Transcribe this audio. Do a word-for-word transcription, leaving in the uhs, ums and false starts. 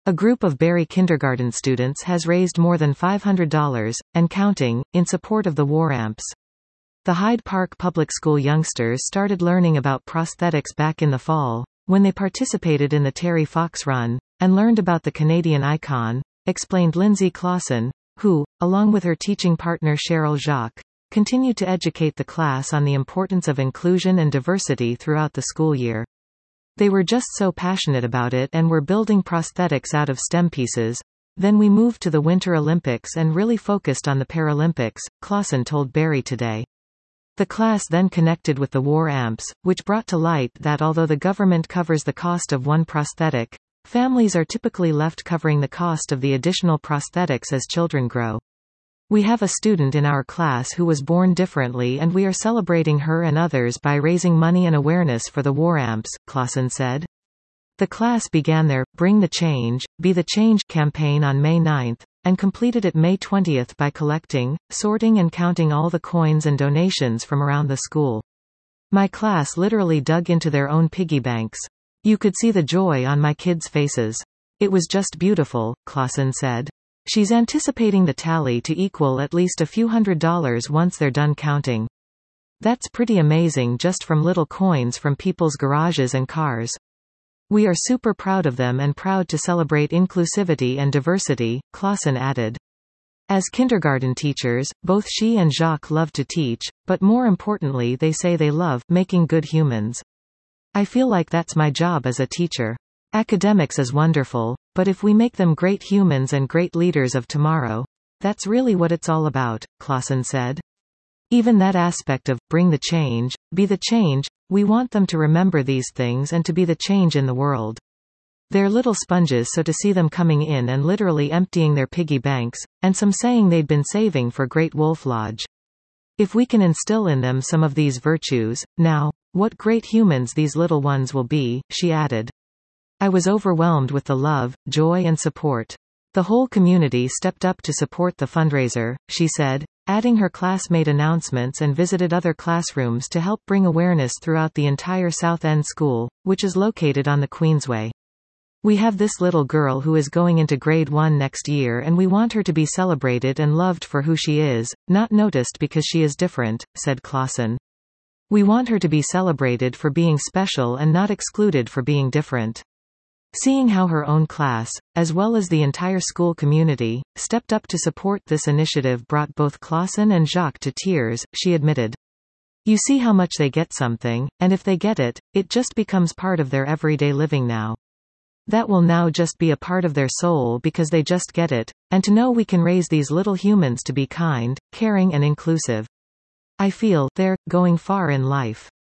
A group of Barry kindergarten students has raised more than five hundred dollars, and counting, in support of the War Amps. The Hyde Park Public School youngsters started learning about prosthetics back in the fall, when they participated in the Terry Fox Run, and learned about the Canadian icon, explained Lindsay Clausen, who, along with her teaching partner Cheryl Jacques, continued to educate the class on the importance of inclusion and diversity throughout the school year. They were just so passionate about it and were building prosthetics out of STEM pieces. Then we moved to the Winter Olympics and really focused on the Paralympics, Clausen told Barry Today. The class then connected with the War Amps, which brought to light that although the government covers the cost of one prosthetic, families are typically left covering the cost of the additional prosthetics as children grow. We have a student in our class who was born differently and we are celebrating her and others by raising money and awareness for the War Amps, Clausen said. The class began their Bring the Change, Be the Change campaign on May ninth, and completed it May twentieth by collecting, sorting and counting all the coins and donations from around the school. My class literally dug into their own piggy banks. You could see the joy on my kids' faces. It was just beautiful, Clausen said. She's anticipating the tally to equal at least a few hundred dollars once they're done counting. That's pretty amazing just from little coins from people's garages and cars. We are super proud of them and proud to celebrate inclusivity and diversity, Clausen added. As kindergarten teachers, both she and Jacques love to teach, but more importantly they say they love making good humans. I feel like that's my job as a teacher. Academics is wonderful, but if we make them great humans and great leaders of tomorrow, that's really what it's all about, Clausen said. Even that aspect of, bring the change, be the change, we want them to remember these things and to be the change in the world. They're little sponges, so to see them coming in and literally emptying their piggy banks, and some saying they'd been saving for Great Wolf Lodge. If we can instill in them some of these virtues, now, what great humans these little ones will be, she added. I was overwhelmed with the love, joy and support. The whole community stepped up to support the fundraiser, she said, adding her class made announcements and visited other classrooms to help bring awareness throughout the entire South End School, which is located on the Queensway. We have this little girl who is going into grade one next year and we want her to be celebrated and loved for who she is, not noticed because she is different, said Clausen. We want her to be celebrated for being special and not excluded for being different. Seeing how her own class, as well as the entire school community, stepped up to support this initiative brought both Clausen and Jacques to tears, she admitted. You see how much they get something, and if they get it, it just becomes part of their everyday living now. That will now just be a part of their soul because they just get it, and to know we can raise these little humans to be kind, caring and inclusive. I feel they're going far in life.